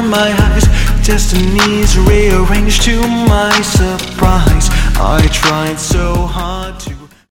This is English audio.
my eyes. Destiny's rearranged to my surprise. I tried so hard to